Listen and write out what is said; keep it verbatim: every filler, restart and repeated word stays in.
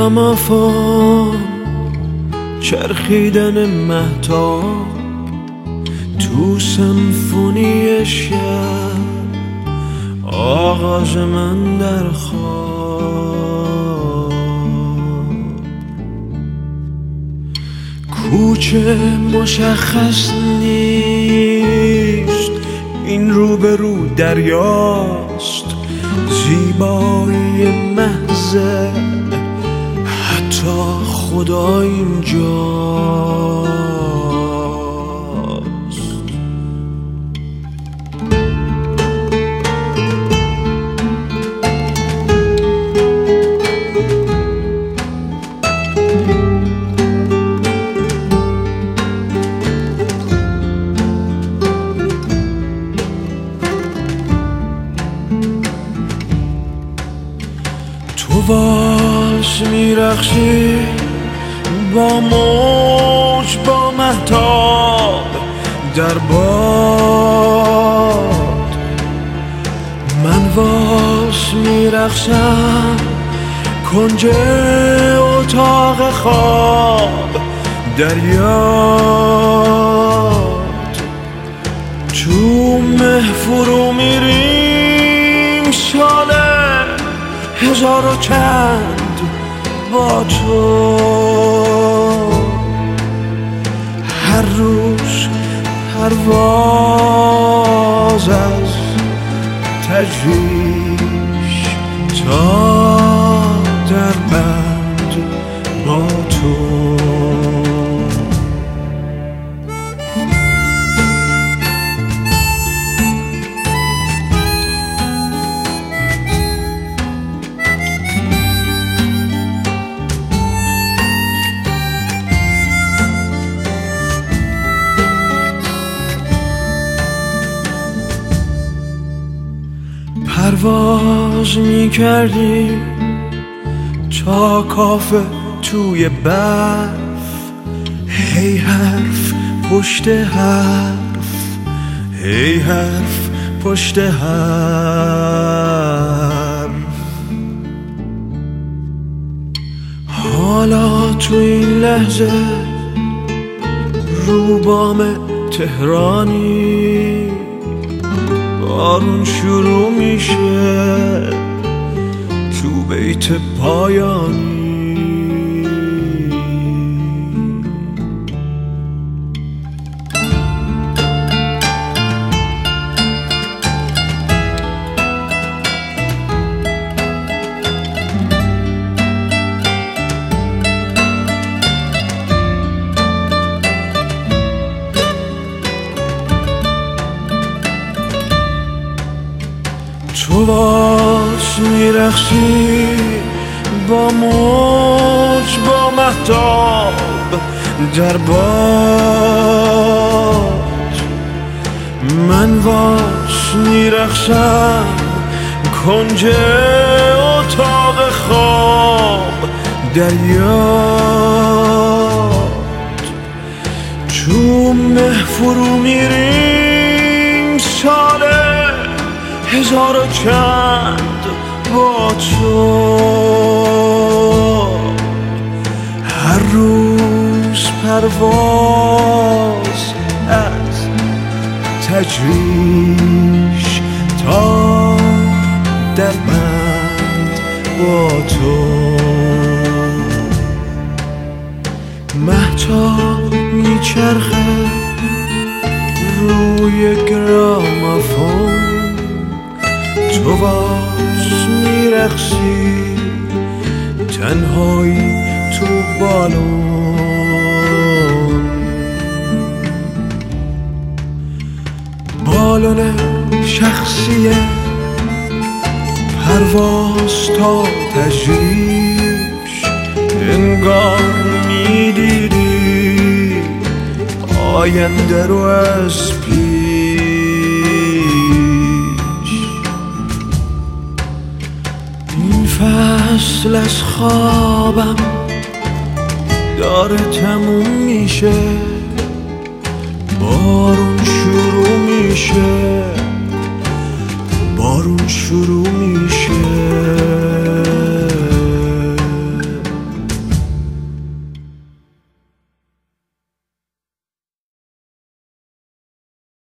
گرامافون، چرخیدن مهتاب تو سمفونی شب، آغاز من در خواب. کوچه مشخص نیست، این روبرو دریاست، زیبایی محضه حتی خدا اینجاست. تو واس میرخشی با موج با مهتاب در باد، من واس میرخشم کنج اتاق خواب در یاد. تو مه فرو میریم ساله هزار و چند با تو، هر روز پرواز از تجریش تا در بند با تو. پرواز می کردی تا کافه توی برف، هی حرف پشت حرف، هی حرف پشت حرف. حالا تو این لحظه رو بام تهرانی، بارون شروع میشه تو بیت پایانی. تو واس میرخشی با موج با مهتاب در باد، من واس میرخشم کنج اتاق خواب در یاد. تو مه فرو میریم ساله هزار و چند با تو، هر روز پرواز از تجریش تا در بند با تو. مهتاب میچرخه روی گرامافون، تو واس میرقصی تنهایی تو بالون، بالون شخصیه پرواز تا تجریش، انگار میدیدی آینده رو از پیش. این فصل از خوابم داره تموم میشه، بارون شروع میشه، بارون شروع میشه.